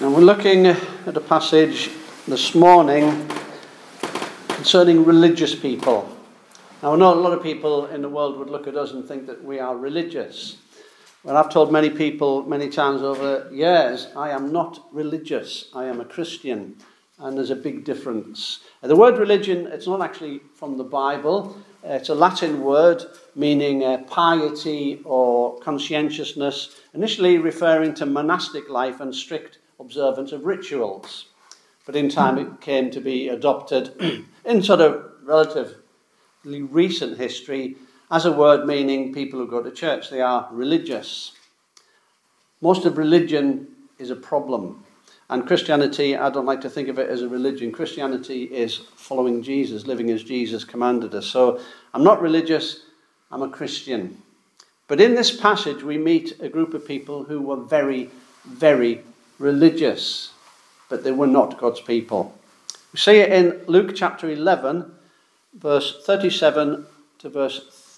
And we're looking at a passage this morning concerning religious people. Now, I know a lot of people in the world would look at us and think that we are religious. Well, I've told many people many times over years, I am not religious. I am a Christian. And there's a big difference. The word religion, it's not actually from the Bible. It's a Latin word meaning piety or conscientiousness, initially referring to monastic life and strict observance of rituals. But in time it came to be adopted in sort of relatively recent history as a word meaning people who go to church. They are religious. Most of religion is a problem. And Christianity, I don't like to think of it as a religion. Christianity is following Jesus, living as Jesus commanded us. So I'm not religious, I'm a Christian. But in this passage we meet a group of people who were very, very religious, but they were not God's people. We see it in Luke chapter 11, verse 37 to verse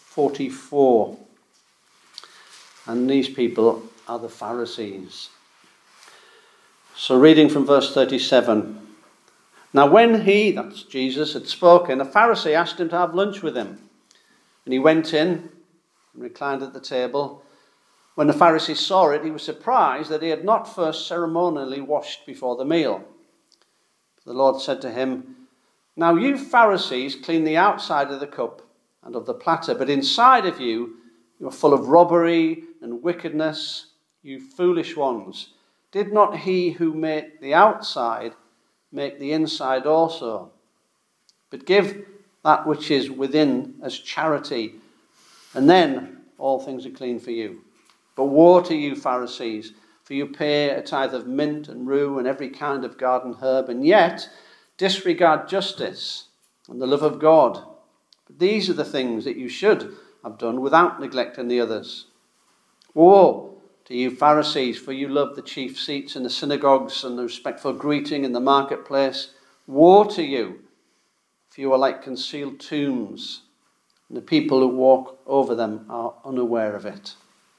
44. And these people are the Pharisees. So reading from verse 37. Now when he, that's Jesus, had spoken, a Pharisee asked him to have lunch with him. And he went in and reclined at the table. When the Pharisee saw it, he was surprised that he had not first ceremonially washed before the meal. The Lord said to him, Now you Pharisees clean the outside of the cup and of the platter, but inside of you are full of robbery and wickedness, you foolish ones. Did not he who made the outside make the inside also? But give that which is within as charity, and then all things are clean for you. But woe to you, Pharisees, for you pay a tithe of mint and rue and every kind of garden herb, and yet disregard justice and the love of God. But these are the things that you should have done without neglecting the others. Woe to you, Pharisees, for you love the chief seats in the synagogues and the respectful greeting in the marketplace. Woe to you, for you are like concealed tombs, and the people who walk over them are unaware of it.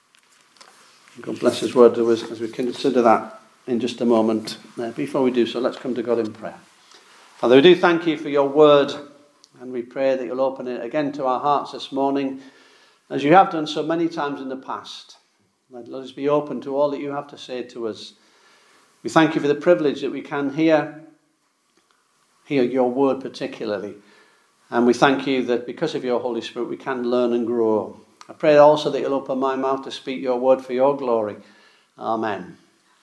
God bless his word to us as we consider that in just a moment. Before we do so, let's come to God in prayer. Father, we do thank you for your word, and we pray that you'll open it again to our hearts this morning, as you have done so many times in the past. Let us be open to all that you have to say to us. We thank you for the privilege that we can hear your word particularly. And we thank you that because of your Holy Spirit we can learn and grow. I pray also that you'll open my mouth to speak your word for your glory. Amen.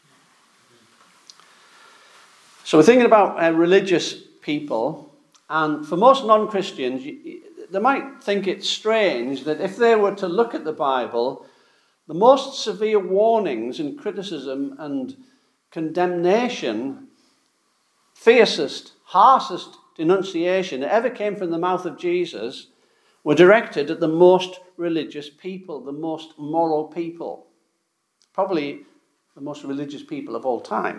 So we're thinking about religious people, and for most non-Christians, they might think it's strange that if they were to look at the Bible, the most severe warnings and criticism and condemnation, fiercest, harshest denunciation that ever came from the mouth of Jesus were directed at the most religious people, the most moral people, probably the most religious people of all time.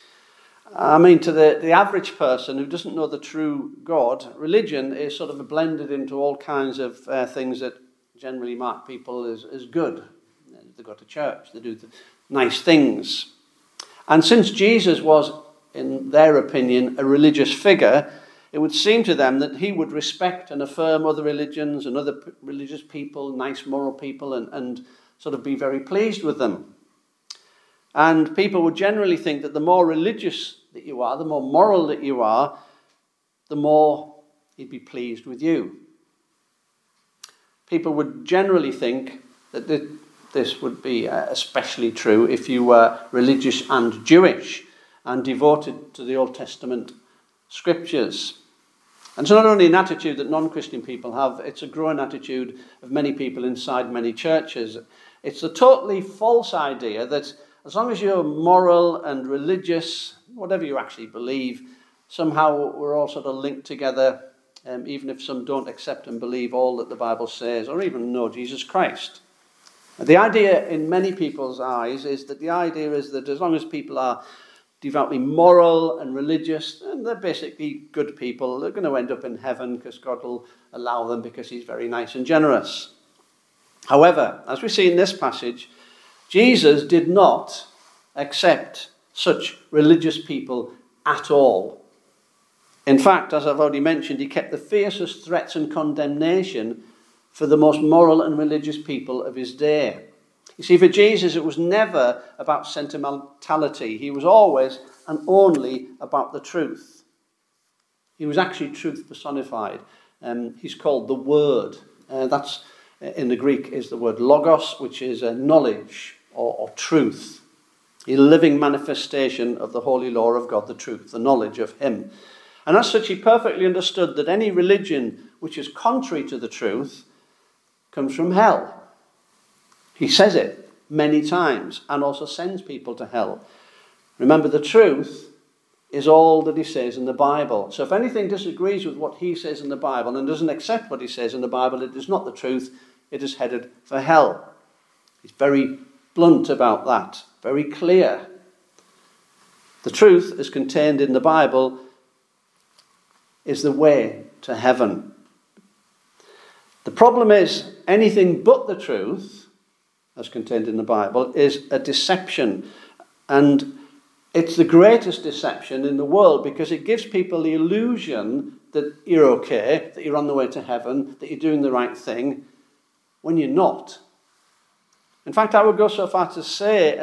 I mean, to the average person who doesn't know the true God, religion is sort of blended into all kinds of things that generally mark people as good. They go to church, they do the nice things. And since Jesus was, in their opinion, a religious figure, it would seem to them that he would respect and affirm other religions and other religious people, nice moral people, and sort of be very pleased with them. And people would generally think that the more religious that you are, the more moral that you are, the more he'd be pleased with you. People would generally think that this would be especially true if you were religious and Jewish and devoted to the Old Testament scriptures. And it's not only an attitude that non-Christian people have, it's a growing attitude of many people inside many churches. It's a totally false idea that as long as you're moral and religious, whatever you actually believe, somehow we're all sort of linked together, even if some don't accept and believe all that the Bible says or even know Jesus Christ. The idea in many people's eyes is that as long as people are devoutly moral and religious, and they're basically good people, they're going to end up in heaven because God will allow them because he's very nice and generous. However, as we see in this passage, Jesus did not accept such religious people at all. In fact, as I've already mentioned, he kept the fiercest threats and condemnation for the most moral and religious people of his day. You see, for Jesus, it was never about sentimentality. He was always and only about the truth. He was actually truth personified. He's called the Word. That's in the Greek is the word logos, which is knowledge or truth. A living manifestation of the holy law of God, the truth, the knowledge of him. And as such, he perfectly understood that any religion which is contrary to the truth comes from hell. He says it many times and also sends people to hell. Remember, the truth is all that he says in the Bible. So if anything disagrees with what he says in the Bible and doesn't accept what he says in the Bible, it is not the truth, it is headed for hell. He's very blunt about that, very clear. The truth is contained in the Bible is the way to heaven. The problem is anything but the truth, as contained in the Bible, is a deception. And it's the greatest deception in the world because it gives people the illusion that you're okay, that you're on the way to heaven, that you're doing the right thing, when you're not. In fact, I would go so far to say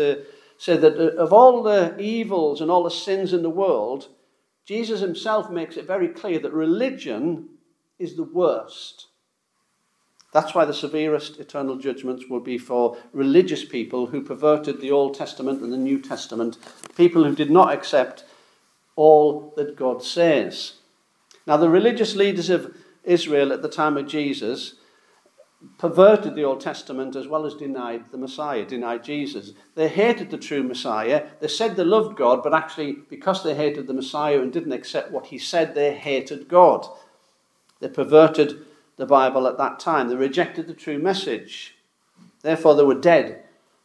that of all the evils and all the sins in the world, Jesus himself makes it very clear that religion is the worst. That's why the severest eternal judgments will be for religious people who perverted the Old Testament and the New Testament, people who did not accept all that God says. Now, the religious leaders of Israel at the time of Jesus perverted the Old Testament as well as denied the Messiah, denied Jesus. They hated the true Messiah. They said they loved God, but actually, because they hated the Messiah and didn't accept what he said, they hated God. They perverted the Bible at that time. They rejected the true message. Therefore, they were dead,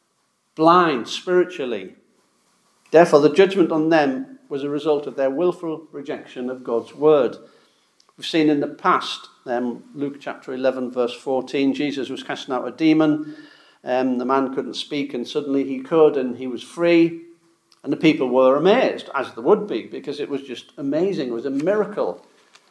blind spiritually. Therefore, the judgment on them was a result of their willful rejection of God's word. We've seen in the past, Luke chapter 11, verse 14, Jesus was casting out a demon. The man couldn't speak, and suddenly he could, and he was free. And the people were amazed, as they would be, because it was just amazing. It was a miracle.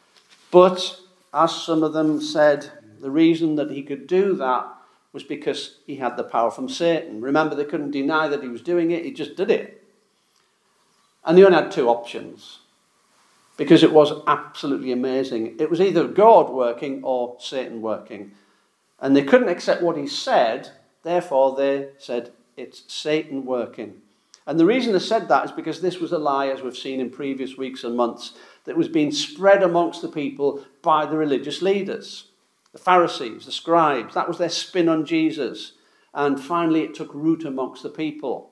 But as some of them said, the reason that he could do that was because he had the power from Satan. Remember, they couldn't deny that he was doing it. He just did it. And they only had two options, because it was absolutely amazing. It was either God working or Satan working. And they couldn't accept what he said, therefore they said, it's Satan working. And the reason they said that is because this was a lie, as we've seen in previous weeks and months, that was being spread amongst the people by the religious leaders, the Pharisees, the scribes. That was their spin on Jesus. And finally it took root amongst the people.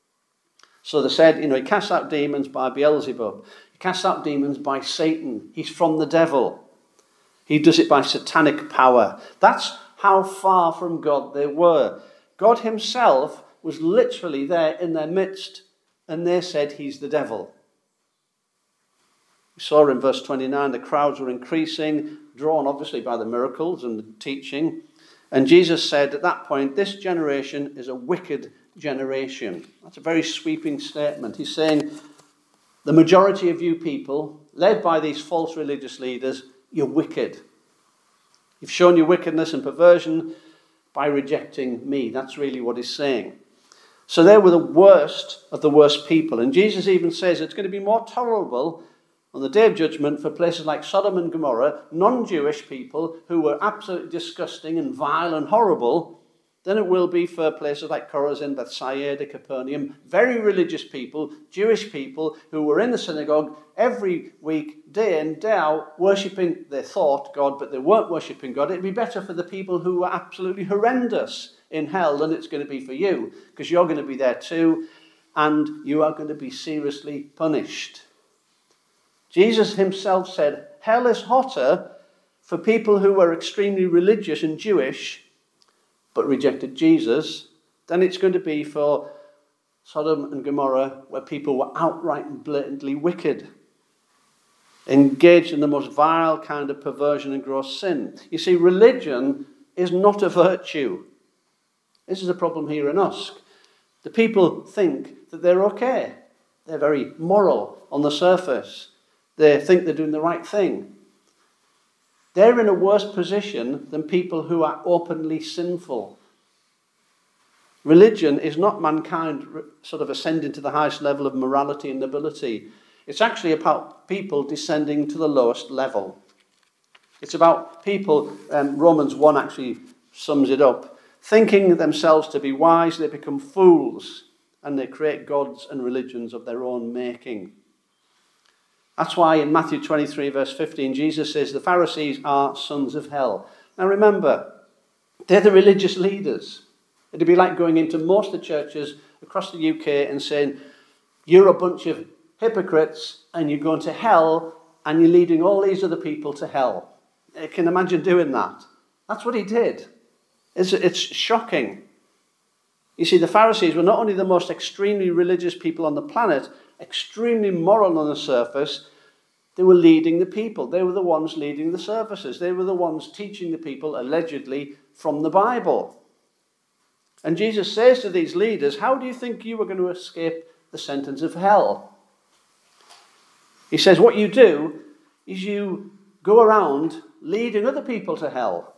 So they said, he casts out demons by Beelzebub. He casts out demons by Satan. He's from the devil. He does it by satanic power. That's how far from God they were. God himself was literally there in their midst, and they said he's the devil. We saw in verse 29, the crowds were increasing, drawn obviously by the miracles and the teaching. And Jesus said at that point, this generation is a wicked generation. That's a very sweeping statement. He's saying, the majority of you people, led by these false religious leaders, you're wicked. You've shown your wickedness and perversion by rejecting me. That's really what he's saying. So they were the worst of the worst people. And Jesus even says it's going to be more tolerable on the day of judgment for places like Sodom and Gomorrah, non-Jewish people who were absolutely disgusting and vile and horrible, than it will be for places like Chorazin, Bethsaida, Capernaum, very religious people, Jewish people who were in the synagogue every week, day in, day out, worshipping, they thought, God, but they weren't worshipping God. It'd be better for the people who were absolutely horrendous in hell than it's going to be for you, because you're going to be there too, and you are going to be seriously punished. Jesus himself said, hell is hotter for people who were extremely religious and Jewish, but rejected Jesus, than it's going to be for Sodom and Gomorrah, where people were outright and blatantly wicked, engaged in the most vile kind of perversion and gross sin. You see, religion is not a virtue. This is a problem here in Usk. The people think that they're okay. They're very moral on the surface. They think they're doing the right thing. They're in a worse position than people who are openly sinful. Religion is not mankind sort of ascending to the highest level of morality and nobility. It's actually about people descending to the lowest level. It's about people, Romans 1 actually sums it up, thinking themselves to be wise, they become fools, and they create gods and religions of their own making. That's why in Matthew 23, verse 15, Jesus says the Pharisees are sons of hell. Now remember, they're the religious leaders. It'd be like going into most of the churches across the UK and saying, you're a bunch of hypocrites and you're going to hell and you're leading all these other people to hell. I can imagine doing that. That's what he did. It's shocking. You see, the Pharisees were not only the most extremely religious people on the planet, extremely moral on the surface, they were leading the people. They were the ones leading the services. They were the ones teaching the people, allegedly, from the Bible. And Jesus says to these leaders, how do you think you are going to escape the sentence of hell? He says, what you do is you go around leading other people to hell.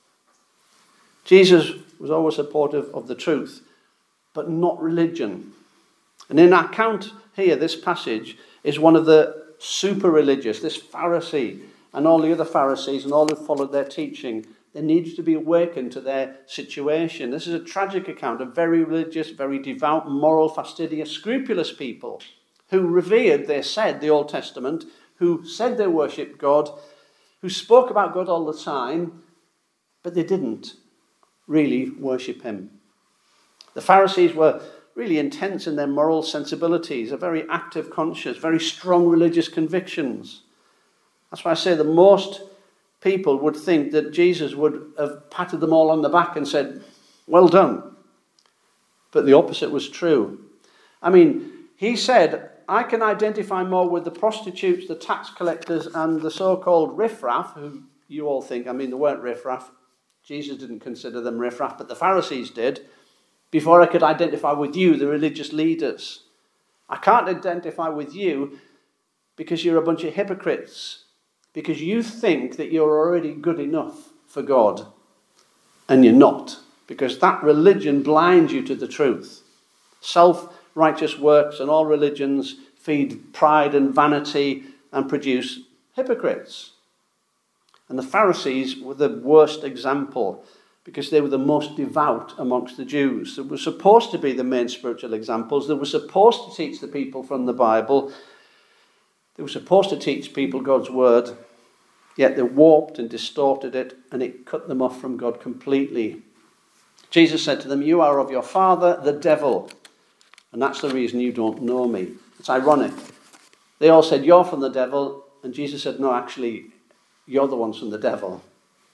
Jesus was always supportive of the truth, but not religion. And in our account here, this passage is one of the super religious, this Pharisee and all the other Pharisees and all who followed their teaching. They needed to be awakened to their situation. This is a tragic account of very religious, very devout, moral, fastidious, scrupulous people who revered, they said, the Old Testament, who said they worshipped God, who spoke about God all the time, but they didn't really worship him. The Pharisees were really intense in their moral sensibilities, a very active conscience, very strong religious convictions. That's why I say that most people would think that Jesus would have patted them all on the back and said, well done. But the opposite was true. I mean, he said, I can identify more with the prostitutes, the tax collectors, and the so-called riffraff, who you all think, they weren't riffraff. Jesus didn't consider them riffraff, but the Pharisees did, before I could identify with you, the religious leaders. I can't identify with you because you're a bunch of hypocrites, because you think that you're already good enough for God, and you're not, because that religion blinds you to the truth. Self-righteous works and all religions feed pride and vanity and produce hypocrites. And the Pharisees were the worst example because they were the most devout amongst the Jews. They were supposed to be the main spiritual examples. They were supposed to teach the people from the Bible. They were supposed to teach people God's word, yet they warped and distorted it, and it cut them off from God completely. Jesus said to them, you are of your father, the devil, and that's the reason you don't know me. It's ironic. They all said, you're from the devil, and Jesus said, no, actually, you're the ones from the devil.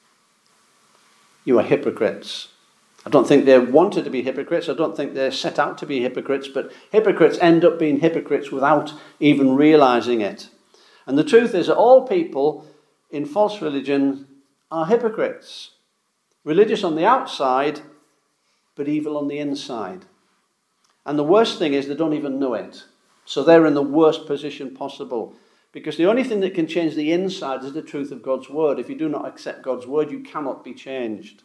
You are hypocrites. I don't think they wanted to be hypocrites. I don't think they're set out to be hypocrites, but hypocrites end up being hypocrites without even realizing it. And the truth is that all people in false religion are hypocrites. Religious on the outside, but evil on the inside. And the worst thing is they don't even know it. So they're in the worst position possible. Because the only thing that can change the inside is the truth of God's word. If you do not accept God's word, you cannot be changed.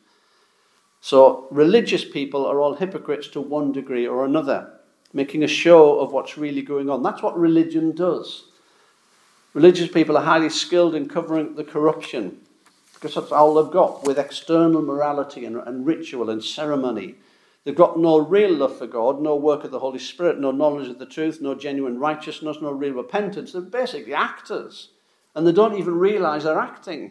So religious people are all hypocrites to one degree or another, making a show of what's really going on. That's what religion does. Religious people are highly skilled in covering the corruption, because that's all they've got, with external morality and ritual and ceremony. They've got no real love for God, no work of the Holy Spirit, no knowledge of the truth, no genuine righteousness, no real repentance. They're basically actors, and they don't even realize they're acting.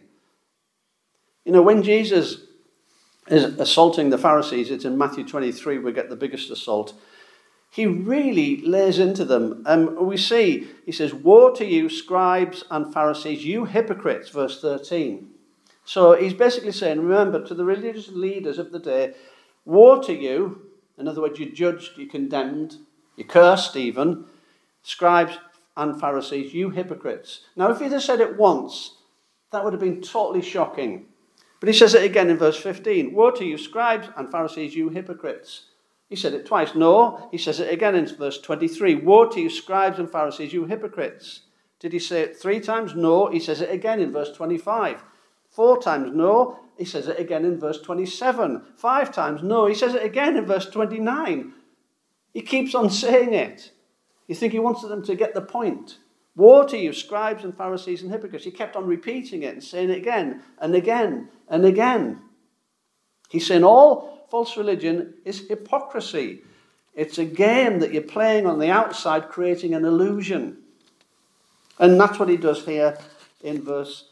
You know, when Jesus is assaulting the Pharisees, it's in Matthew 23 we get the biggest assault. He really lays into them. We see, he says, woe to you, scribes and Pharisees, you hypocrites, verse 13. So he's basically saying, remember, to the religious leaders of the day, woe to you. In other words, you're judged, you're condemned, you're cursed even. Scribes and Pharisees, you hypocrites. Now, if he'd have said it once, that would have been totally shocking. But he says it again in verse 15. Woe to you, scribes and Pharisees, you hypocrites. He said it twice. No, he says it again in verse 23. Woe to you, scribes and Pharisees, you hypocrites. Did he say it 3 times? No, he says it again in verse 25. 4 times? No, he says it again in verse 27. 5 times? No, he says it again in verse 29. He keeps on saying it. You think he wants them to get the point? Woe to you, scribes and Pharisees and hypocrites. He kept on repeating it and saying it again and again and again. He's saying all false religion is hypocrisy. It's a game that you're playing on the outside, creating an illusion. And that's what he does here in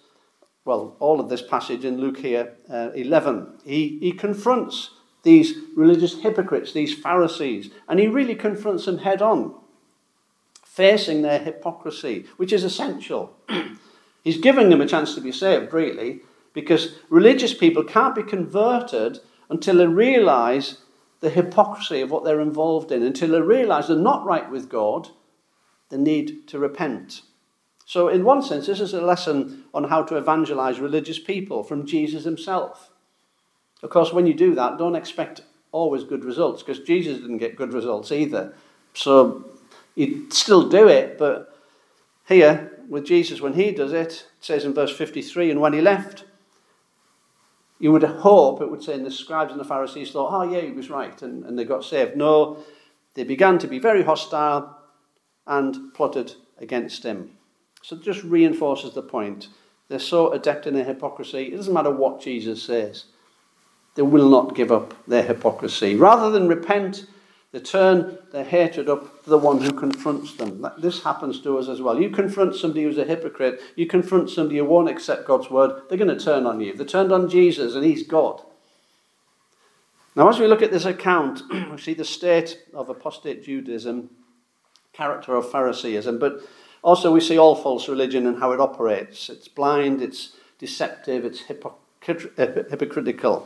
all of this passage in Luke here, 11. He confronts these religious hypocrites, these Pharisees, and he really confronts them head on, facing their hypocrisy, which is essential. He's giving them a chance to be saved, really, because religious people can't be converted until they realize the hypocrisy of what they're involved in, until they realize they're not right with God, they need to repent. So in one sense, this is a lesson on how to evangelize religious people from Jesus himself. Of course, when you do that, don't expect always good results, because Jesus didn't get good results either. So you still do it, but here, with Jesus, when he does it, it says in verse 53, and when he left, you would hope, it would say, and the scribes and the Pharisees thought, oh yeah, he was right, and they got saved. No, they began to be very hostile and plotted against him. So it just reinforces the point. They're so adept in their hypocrisy, it doesn't matter what Jesus says. They will not give up their hypocrisy. Rather than repent, they turn their hatred up to the one who confronts them. This happens to us as well. You confront somebody who's a hypocrite, you confront somebody who won't accept God's word, they're going to turn on you. They turned on Jesus, and he's God. Now, as we look at this account, we see the state of apostate Judaism, character of Phariseeism, but also we see all false religion and how it operates. It's blind, it's deceptive, it's hypocritical.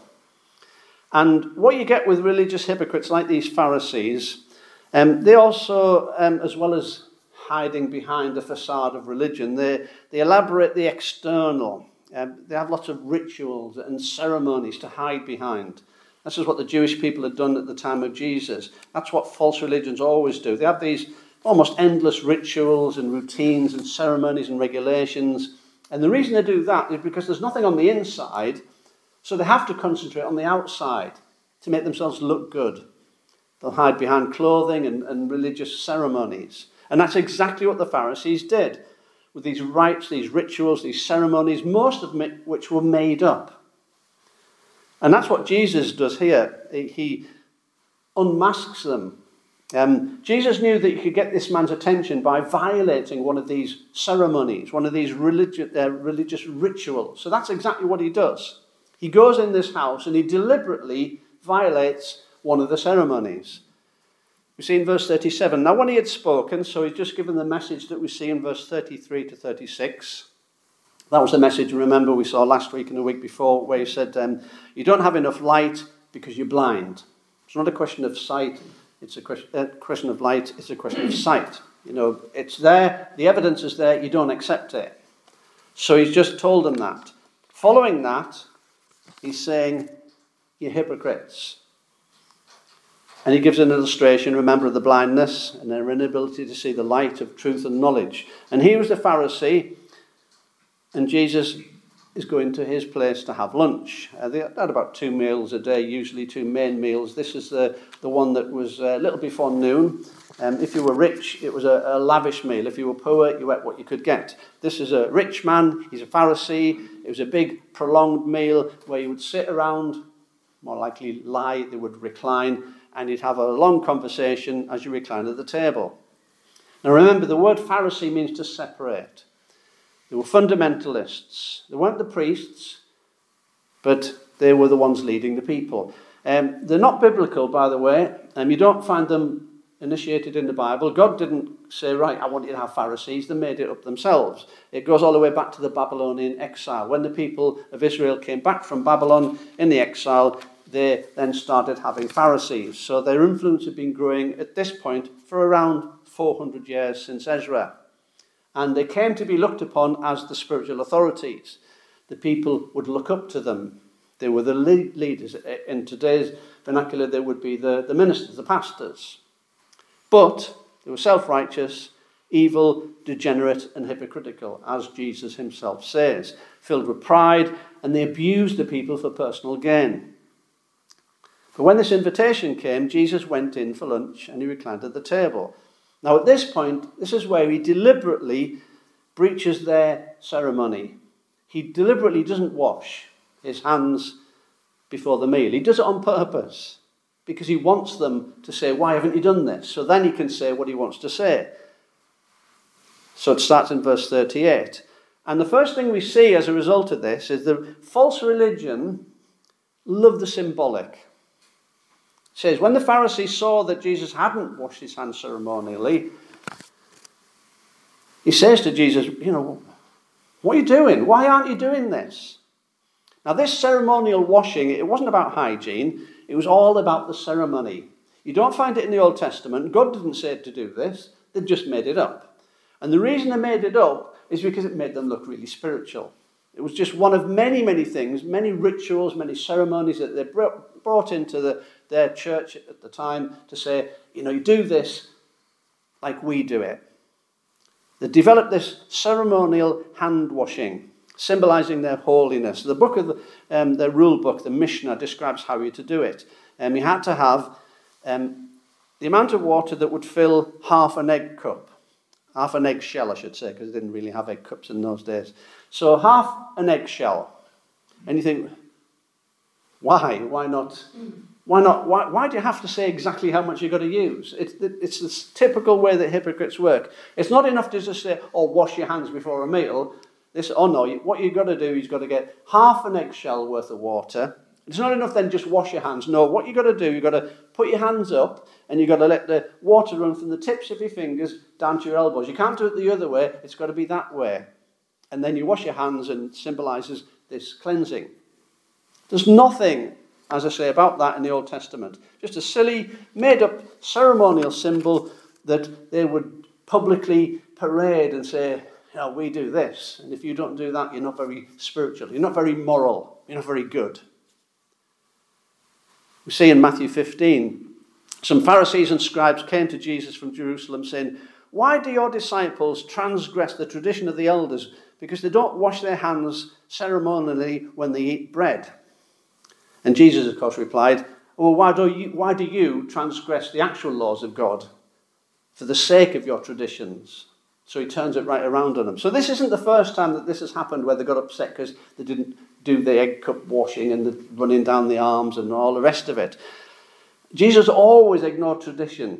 And what you get with religious hypocrites like these Pharisees, they also, as well as hiding behind the facade of religion, they elaborate the external. They have lots of rituals and ceremonies to hide behind. This is what the Jewish people had done at the time of Jesus. That's what false religions always do. They have these almost endless rituals and routines and ceremonies and regulations. And the reason they do that is because there's nothing on the inside, so they have to concentrate on the outside to make themselves look good. They'll hide behind clothing and religious ceremonies. And that's exactly what the Pharisees did with these rites, these rituals, these ceremonies, most of which were made up. And that's what Jesus does here. He unmasks them. Jesus knew that you could get this man's attention by violating one of these ceremonies, one of these religious rituals. So that's exactly what he does. He goes in this house and he deliberately violates one of the ceremonies. We see in verse 37, now when he had spoken, so he's just given the message that we see in verse 33 to 36. That was the message, remember, we saw last week and the week before, where he said, you don't have enough light because you're blind. It's not a question of sight, it's a question of light, it's a question of sight. You know, it's there, the evidence is there, you don't accept it. So he's just told them that. Following that, he's saying, you're hypocrites. And he gives an illustration, remember, of the blindness and their inability to see the light of truth and knowledge. And he was the Pharisee, and Jesus is going to his place to have lunch. They had about 2 meals a day, usually 2 main meals. This is the one that was a little before noon. If you were rich, it was a lavish meal. If you were poor, you ate what you could get. This is a rich man. He's a Pharisee. It was a big, prolonged meal where you would sit around, more likely lie, they would recline, and you'd have a long conversation as you recline at the table. Now remember, the word Pharisee means to separate. They were fundamentalists. They weren't the priests, but they were the ones leading the people. They're not biblical, by the way. You don't find them initiated in the Bible. God didn't say, right, I want you to have Pharisees. They made it up themselves. It goes all the way back to the Babylonian exile. When the people of Israel came back from Babylon in the exile, they then started having Pharisees. So their influence had been growing at this point for around 400 years since Ezra. And they came to be looked upon as the spiritual authorities. The people would look up to them. They were the leaders. In today's vernacular, they would be the ministers, the pastors. But they were self-righteous, evil, degenerate, and hypocritical, as Jesus himself says, filled with pride, and they abused the people for personal gain. But when this invitation came, Jesus went in for lunch and he reclined at the table. Now at this point, this is where he deliberately breaches their ceremony. He deliberately doesn't wash his hands before the meal. He does it on purpose because he wants them to say, why haven't you done this? So then he can say what he wants to say. So it starts in verse 38. And the first thing we see as a result of this is that false religion loved the symbolic. It says, when the Pharisees saw that Jesus hadn't washed his hands ceremonially, he says to Jesus, what are you doing? Why aren't you doing this? Now, this ceremonial washing, it wasn't about hygiene. It was all about the ceremony. You don't find it in the Old Testament. God didn't say to do this. They just made it up. And the reason they made it up is because it made them look really spiritual. It was just one of many, many things, many rituals, many ceremonies that they brought into their church at the time to say, you do this like we do it. They developed this ceremonial hand washing, symbolizing their holiness. The book of the rule book, the Mishnah, describes how you're to do it. You had to have the amount of water that would fill half an egg cup. Half an eggshell, I should say, because they didn't really have egg cups in those days. So half an eggshell. And you think, why? Why not? Why not? Why do you have to say exactly how much you've got to use? It's the typical way that hypocrites work. It's not enough to just say, wash your hands before a meal. What you've got to do is you've got to get half an eggshell worth of water. It's not enough then just wash your hands. No, what you've got to do, you've got to put your hands up and you've got to let the water run from the tips of your fingers down to your elbows. You can't do it the other way. It's got to be that way. And then you wash your hands and it symbolizes this cleansing. There's nothing, as I say, about that in the Old Testament. Just a silly, made-up ceremonial symbol that they would publicly parade and say, we do this. And if you don't do that, you're not very spiritual. You're not very moral. You're not very good. We see in Matthew 15, some Pharisees and scribes came to Jesus from Jerusalem saying, why do your disciples transgress the tradition of the elders? Because they don't wash their hands ceremonially when they eat bread. And Jesus, of course, replied, why do you transgress the actual laws of God for the sake of your traditions? So he turns it right around on them. So this isn't the first time that this has happened where they got upset because they didn't do the egg cup washing and the running down the arms and all the rest of it. Jesus always ignored tradition.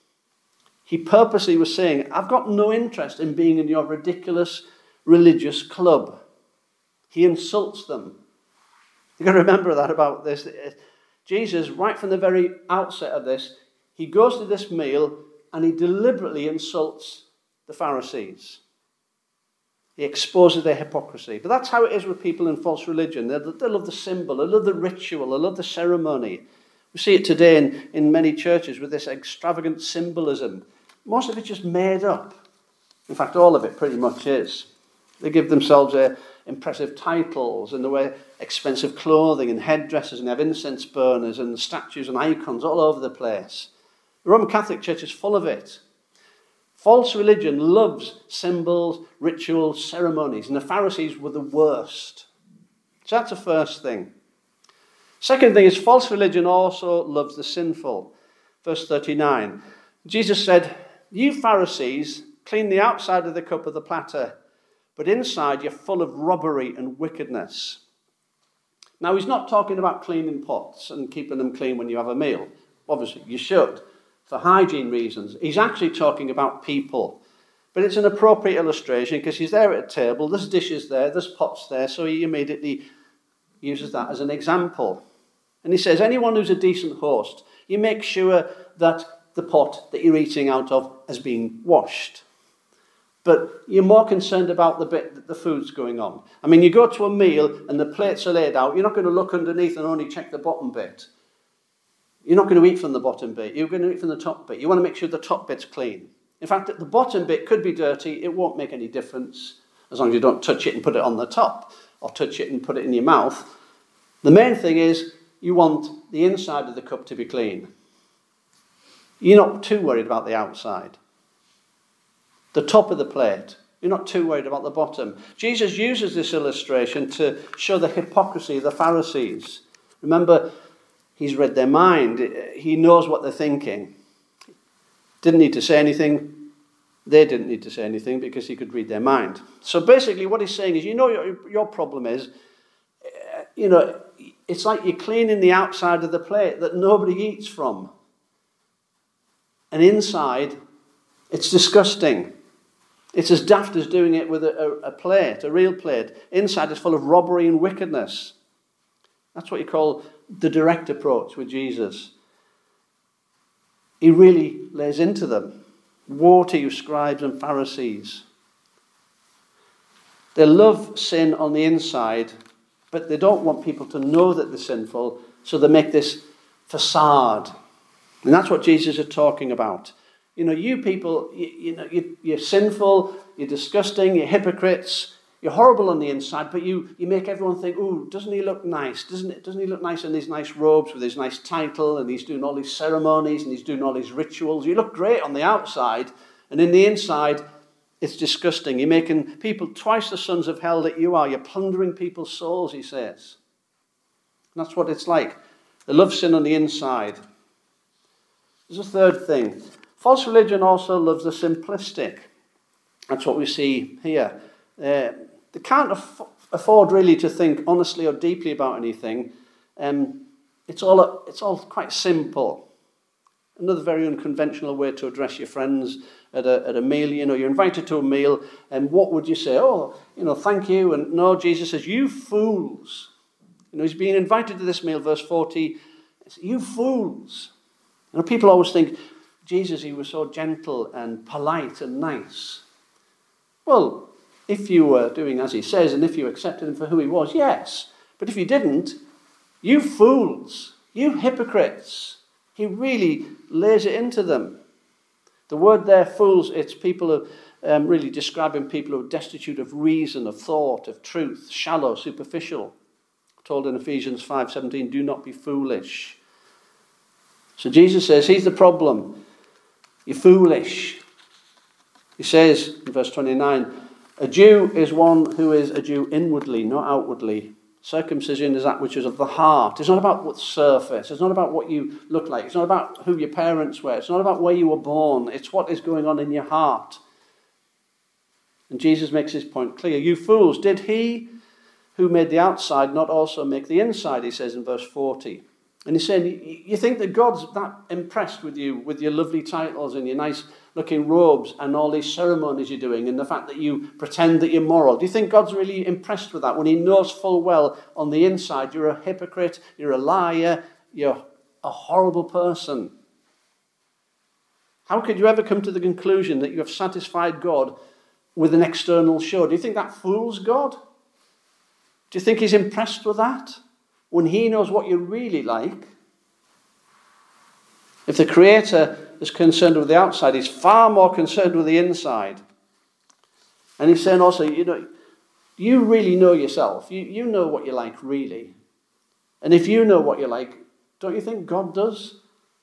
He purposely was saying, I've got no interest in being in your ridiculous religious club. He insults them. You've got to remember that about this. Jesus, right from the very outset of this, he goes to this meal and he deliberately insults the Pharisees. He exposes their hypocrisy. But that's how it is with people in false religion. They love the symbol, they love the ritual, they love the ceremony. We see it today in many churches with this extravagant symbolism. Most of it's just made up. In fact, all of it pretty much is. They give themselves impressive titles and they wear expensive clothing and headdresses and they have incense burners and statues and icons all over the place. The Roman Catholic Church is full of it. False religion loves symbols, rituals, ceremonies, and the Pharisees were the worst. So that's the first thing. Second thing is false religion also loves the sinful. Verse 39, Jesus said, you Pharisees clean the outside of the cup of the platter, but inside you're full of robbery and wickedness. Now he's not talking about cleaning pots and keeping them clean when you have a meal. Obviously you should, for hygiene reasons. He's actually talking about people. But it's an appropriate illustration because he's there at a table, there's dishes there, there's pots there, so he immediately uses that as an example. And he says, anyone who's a decent host, you make sure that the pot that you're eating out of has been washed. But you're more concerned about the bit that the food's going on. I mean, you go to a meal and the plates are laid out, you're not going to look underneath and only check the bottom bit. You're not going to eat from the bottom bit. You're going to eat from the top bit. You want to make sure the top bit's clean. In fact, the bottom bit could be dirty. It won't make any difference as long as you don't touch it and put it on the top or touch it and put it in your mouth. The main thing is you want the inside of the cup to be clean. You're not too worried about the outside. The top of the plate. You're not too worried about the bottom. Jesus uses this illustration to show the hypocrisy of the Pharisees. Remember, he's read their mind. He knows what they're thinking. Didn't need to say anything. They didn't need to say anything because he could read their mind. So basically what he's saying is, your problem is, it's like you're cleaning the outside of the plate that nobody eats from. And inside, it's disgusting. It's as daft as doing it with a plate, a real plate. Inside is full of robbery and wickedness. That's what you call the direct approach with Jesus. He really lays into them. Woe to you, scribes and Pharisees. They love sin on the inside, but they don't want people to know that they're sinful, so they make this facade. And that's what Jesus is talking about. You people, you're sinful, you're disgusting, you're hypocrites, you're horrible on the inside, but you make everyone think, ooh, doesn't he look nice? Doesn't he look nice in these nice robes with his nice title, and he's doing all these ceremonies, and he's doing all these rituals. You look great on the outside, and in the inside, it's disgusting. You're making people twice the sons of hell that you are. You're plundering people's souls, he says. And that's what it's like. They love sin on the inside. There's a third thing. False religion also loves the simplistic. That's what we see here. They can't afford really to think honestly or deeply about anything. It's all quite simple. Another very unconventional way to address your friends at a meal. You're invited to a meal, and what would you say? Oh, thank you. And no, Jesus says, you fools. He's being invited to this meal, verse 40. You fools. People always think, Jesus, he was so gentle and polite and nice. Well, if you were doing as he says, and if you accepted him for who he was, yes. But if you didn't, you fools, you hypocrites. He really lays it into them. The word there, fools, it's people really describing people who are destitute of reason, of thought, of truth, shallow, superficial. Told in Ephesians 5:17, do not be foolish. So Jesus says, he's the problem. You're foolish. He says in verse 29, a Jew is one who is a Jew inwardly, not outwardly. Circumcision is that which is of the heart. It's not about what's surface. It's not about what you look like. It's not about who your parents were. It's not about where you were born. It's what is going on in your heart. And Jesus makes his point clear. You fools, did he who made the outside not also make the inside, he says in verse 40. And he's saying, you think that God's that impressed with you, with your lovely titles and your nice-looking robes and all these ceremonies you're doing and the fact that you pretend that you're moral? Do you think God's really impressed with that when he knows full well on the inside you're a hypocrite, you're a liar, you're a horrible person? How could you ever come to the conclusion that you have satisfied God with an external show? Do you think that fools God? Do you think he's impressed with that? When he knows what you're really like. If the Creator is concerned with the outside, he's far more concerned with the inside. And he's saying also, you really know yourself. You know what you're like really. And if you know what you're like, don't you think God does?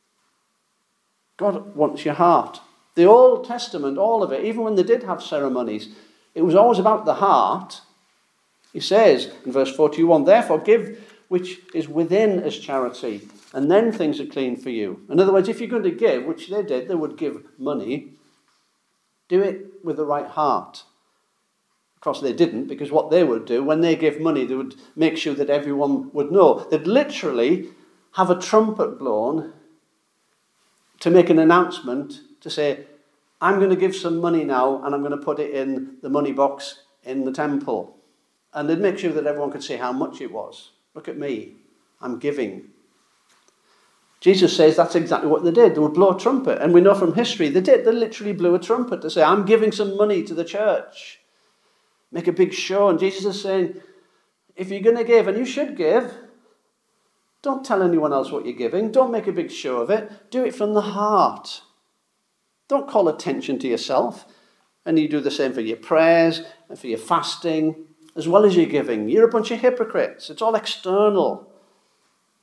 God wants your heart. The Old Testament, all of it, even when they did have ceremonies, it was always about the heart. He says in verse 41, therefore give which is within as charity, and then things are clean for you. In other words, if you're going to give, which they did, they would give money, do it with the right heart. Of course, they didn't, because what they would do, when they gave money, they would make sure that everyone would know. They'd literally have a trumpet blown to make an announcement to say, I'm going to give some money now, and I'm going to put it in the money box in the temple. And they'd make sure that everyone could see how much it was. Look at me, I'm giving. Jesus says that's exactly what they did. They would blow a trumpet. And we know from history, they did. They literally blew a trumpet to say, I'm giving some money to the church. Make a big show. And Jesus is saying, if you're going to give, and you should give, don't tell anyone else what you're giving. Don't make a big show of it. Do it from the heart. Don't call attention to yourself. And you do the same for your prayers and for your fasting, as well as your giving. You're a bunch of hypocrites. It's all external.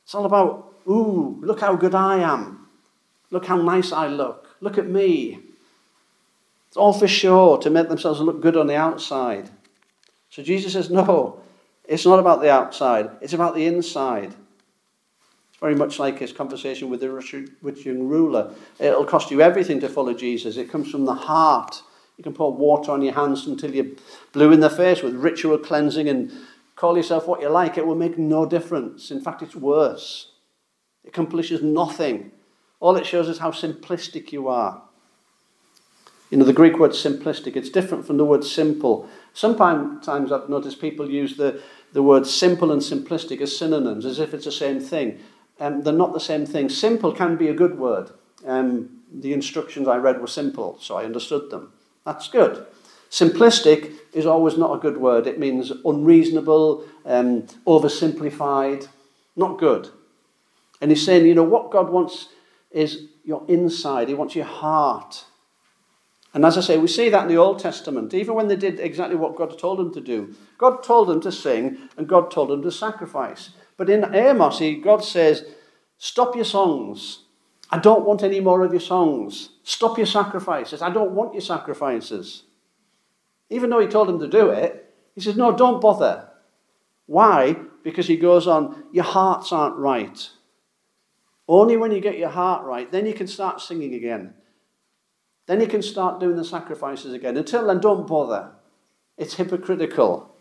It's all about, ooh, look how good I am. Look how nice I look. Look at me. It's all for show, to make themselves look good on the outside. So Jesus says, no, it's not about the outside. It's about the inside. It's very much like his conversation with the rich young ruler. It'll cost you everything to follow Jesus. It comes from the heart. You can pour water on your hands until you're blue in the face with ritual cleansing and call yourself what you like. It will make no difference. In fact, it's worse. It accomplishes nothing. All it shows is how simplistic you are. You know, the Greek word simplistic, it's different from the word simple. Sometimes I've noticed people use the word simple and simplistic as synonyms, as if it's the same thing. They're not the same thing. Simple can be a good word. The instructions I read were simple, so I understood them. That's good. Simplistic is always not a good word. It means unreasonable, oversimplified, not good. And he's saying, you know, what God wants is your inside. He wants your heart. And as I say, we see that in the Old Testament, even when they did exactly what God told them to do. God told them to sing, and God told them to sacrifice. But in Amos, God says, stop your songs. I don't want any more of your songs. Stop your sacrifices. I don't want your sacrifices. Even though he told them to do it, he says, no, don't bother. Why? Because he goes on, your hearts aren't right. Only when you get your heart right, then you can start singing again. Then you can start doing the sacrifices again. Until then, don't bother. It's hypocritical.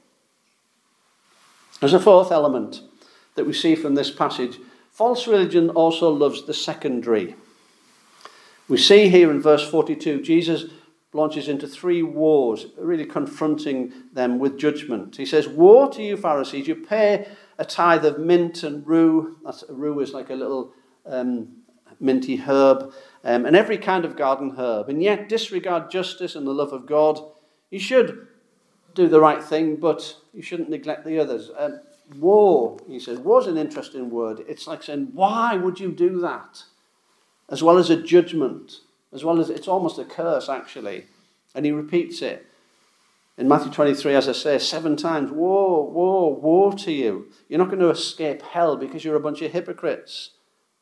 There's a fourth element that we see from this passage. False religion also loves the secondary. We see here in verse 42, Jesus launches into 3 woes, really confronting them with judgment. He says, woe to you, Pharisees, you pay a tithe of mint and rue. Rue is like a little minty herb, and every kind of garden herb, and yet disregard justice and the love of God. You should do the right thing, but you shouldn't neglect the others. Woe, he says. Woe is an interesting word. It's like saying, why would you do that? As well as a judgment, as well as, it's almost a curse, actually. And he repeats it. In Matthew 23, as I say, 7 times, woe, woe, woe to you. You're not going to escape hell because you're a bunch of hypocrites.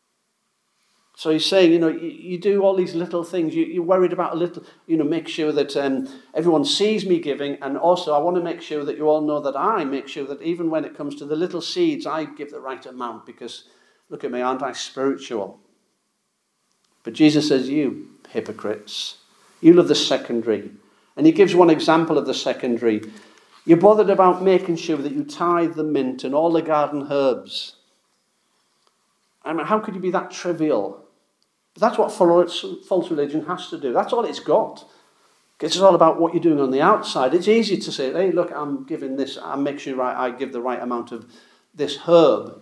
So he's saying, you know, you do all these little things. You're worried about a little, you know, make sure that everyone sees me giving. And also I want to make sure that you all know that I make sure that even when it comes to the little seeds, I give the right amount because, look at me, aren't I spiritual? But Jesus says, you hypocrites, you love the secondary. And he gives one example of the secondary. You're bothered about making sure that you tithe the mint and all the garden herbs. I mean, how could you be that trivial? But that's what false religion has to do. That's all it's got. It's all about what you're doing on the outside. It's easy to say, hey, look, I'm giving this, I'll make sure I give the right amount of this herb.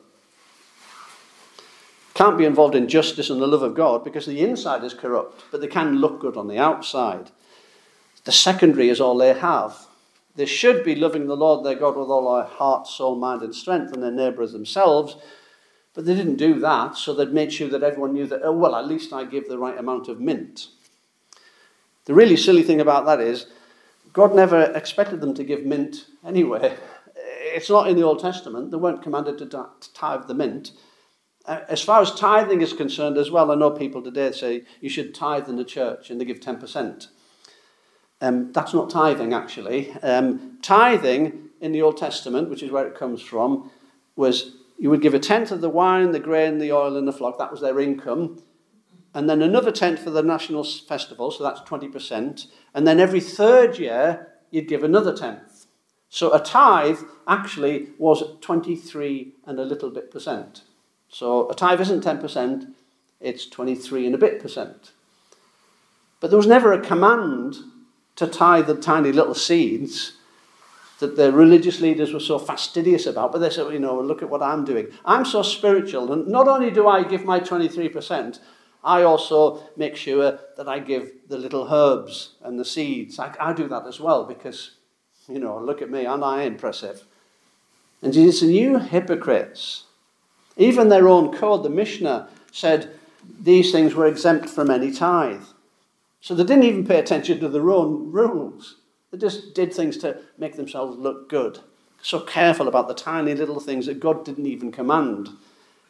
Can't be involved in justice and the love of God because the inside is corrupt, but they can look good on the outside. The secondary is all they have. They should be loving the Lord their God with all their heart, soul, mind, and strength, and their neighbour as themselves. But they didn't do that, so they'd made sure that everyone knew that, oh, well, at least I give the right amount of mint. The really silly thing about that is, God never expected them to give mint anyway. It's not in the Old Testament. They weren't commanded to tithe the mint. As far as tithing is concerned as well, I know people today say you should tithe in the church and they give 10%. That's not tithing, actually. Tithing in the Old Testament, which is where it comes from, was you would give 1/10 of the wine, the grain, the oil, and the flock. That was their income. And then another 10th for the national festival, so that's 20%. And then every 3rd year, you'd give another 10th. So a tithe actually was 23 and a little bit percent. So a tithe isn't 10%, it's 23 and a bit percent. But there was never a command to tithe the tiny little seeds that the religious leaders were so fastidious about. But they said, you know, look at what I'm doing. I'm so spiritual, and not only do I give my 23%, I also make sure that I give the little herbs and the seeds. I do that as well because, you know, look at me, aren't I impressive? And Jesus said, you hypocrites. Even their own code, the Mishnah, said these things were exempt from any tithe. So they didn't even pay attention to their own rules. They just did things to make themselves look good. So careful about the tiny little things that God didn't even command.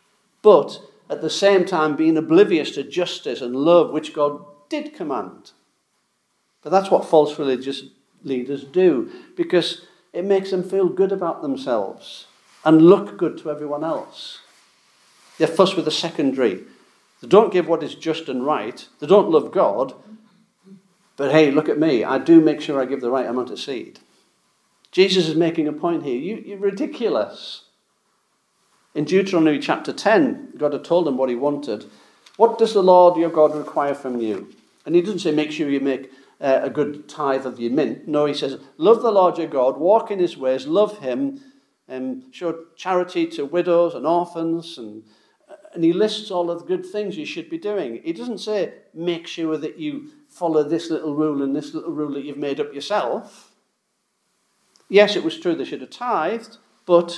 but at the same time being oblivious to justice and love, which God did command. But that's what false religious leaders do, because it makes them feel good about themselves and look good to everyone else. They fuss with the secondary. They don't give what is just and right. They don't love God. But hey, look at me. I do make sure I give the right amount of seed. Jesus is making a point here. You're ridiculous. In Deuteronomy chapter 10, God had told them what he wanted. What does the Lord your God require from you? And he doesn't say make sure you make a good tithe of your mint. No, he says love the Lord your God, walk in his ways, love him, show charity to widows and orphans, and he lists all of the good things you should be doing. He doesn't say make sure that you follow this little rule and this little rule that you've made up yourself. Yes, it was true they should have tithed, but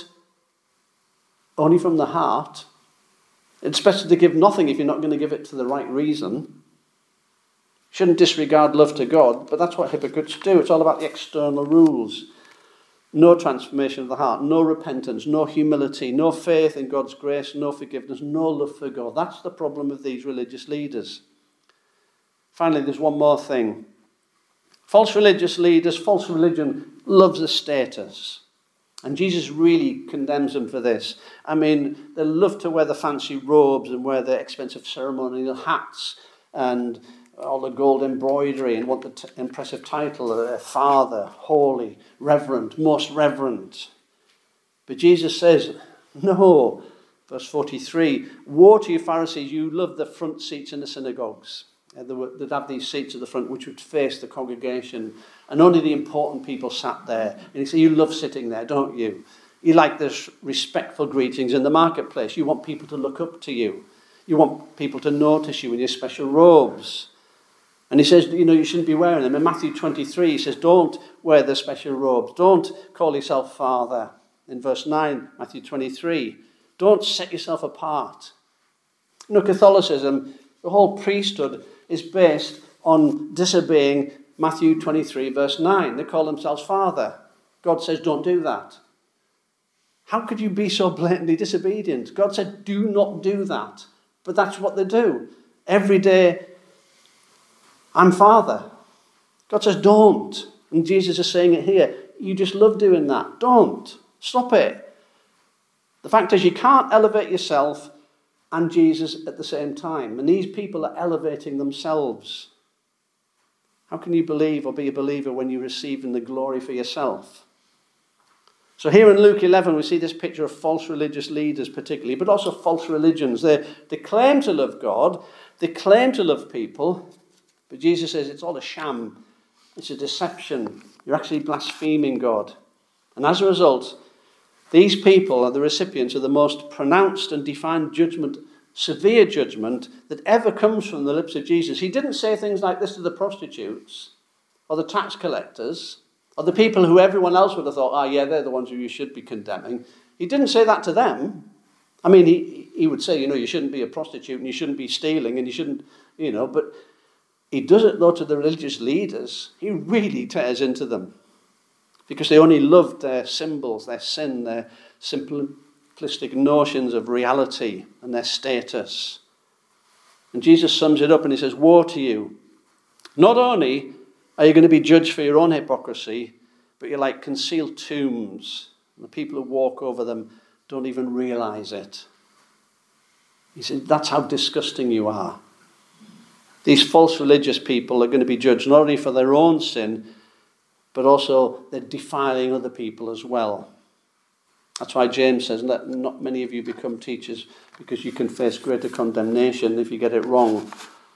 only from the heart. It's better to give nothing if you're not going to give it to the right reason. Shouldn't disregard love to God, but that's what hypocrites do. It's all about the external rules. No transformation of the heart, no repentance, no humility, no faith in God's grace, no forgiveness, no love for God. That's the problem of these religious leaders. Finally, there's one more thing. False religious leaders, false religion loves the status. And Jesus really condemns them for this. I mean, they love to wear the fancy robes and wear the expensive ceremonial hats and all the gold embroidery and want the impressive title of Father, Holy, Reverend, Most Reverend. But Jesus says, no. Verse 43, woe to you Pharisees, you love the front seats in the synagogues. They'd have these seats at the front which would face the congregation, and only the important people sat there. And he said, you love sitting there, don't you? You like the respectful greetings in the marketplace. You want people to look up to you. You want people to notice you in your special robes. And he says, you shouldn't be wearing them. In Matthew 23, he says, don't wear the special robes. Don't call yourself Father. In verse 9, Matthew 23, don't set yourself apart. Catholicism, the whole priesthood is based on disobeying Matthew 23, verse 9. They call themselves Father. God says, don't do that. How could you be so blatantly disobedient? God said, do not do that. But that's what they do. Every day, I'm Father. God says, don't. And Jesus is saying it here. You just love doing that. Don't. Stop it. The fact is, you can't elevate yourself and Jesus at the same time. And these people are elevating themselves. How can you believe or be a believer when you're receiving the glory for yourself? So here in Luke 11, we see this picture of false religious leaders particularly, but also false religions. They claim to love God. They claim to love people. But Jesus says it's all a sham. It's a deception. You're actually blaspheming God. And as a result, these people are the recipients of the most pronounced and defined judgment, severe judgment that ever comes from the lips of Jesus. He didn't say things like this to the prostitutes or the tax collectors or the people who everyone else would have thought, they're the ones who you should be condemning. He didn't say that to them. I mean, he would say, you shouldn't be a prostitute and you shouldn't be stealing and you shouldn't, but he does it, though, to the religious leaders. He really tears into them because they only loved their symbols, their sin, their simplistic notions of reality and their status. And Jesus sums it up and he says, woe to you. Not only are you going to be judged for your own hypocrisy, but you're like concealed tombs. And the people who walk over them don't even realize it. He said, that's how disgusting you are. These false religious people are going to be judged not only for their own sin, but also they're defiling other people as well. That's why James says, let not many of you become teachers, because you can face greater condemnation if you get it wrong.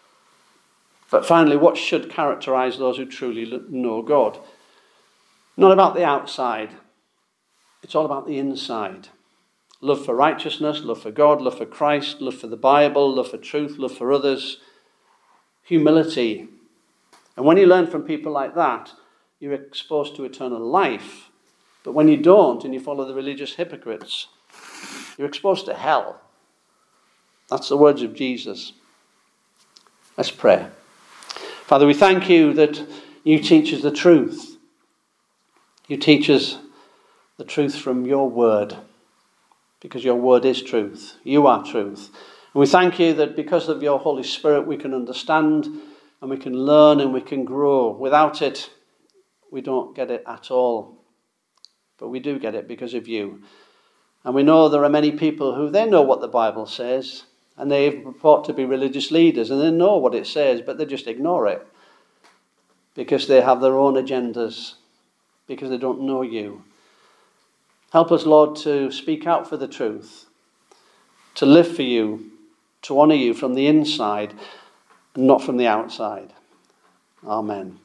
But finally, what should characterize those who truly know God? Not about the outside. It's all about the inside. Love for righteousness, love for God, love for Christ, love for the Bible, love for truth, love for others. Humility. And when you learn from people like that, you're exposed to eternal life. But when you don't and you follow the religious hypocrites, you're exposed to hell. That's the words of Jesus. Let's pray. Father, we thank you that you teach us the truth. You teach us the truth from your word. because your word is truth. You are truth. And we thank you that because of your Holy Spirit we can understand and we can learn and we can grow. Without it, we don't get it at all. But we do get it because of you. And we know there are many people who they know what the Bible says and they purport to be religious leaders and they know what it says, but they just ignore it because they have their own agendas, because they don't know you. Help us, Lord, to speak out for the truth, to live for you, to honour you from the inside and not from the outside. Amen.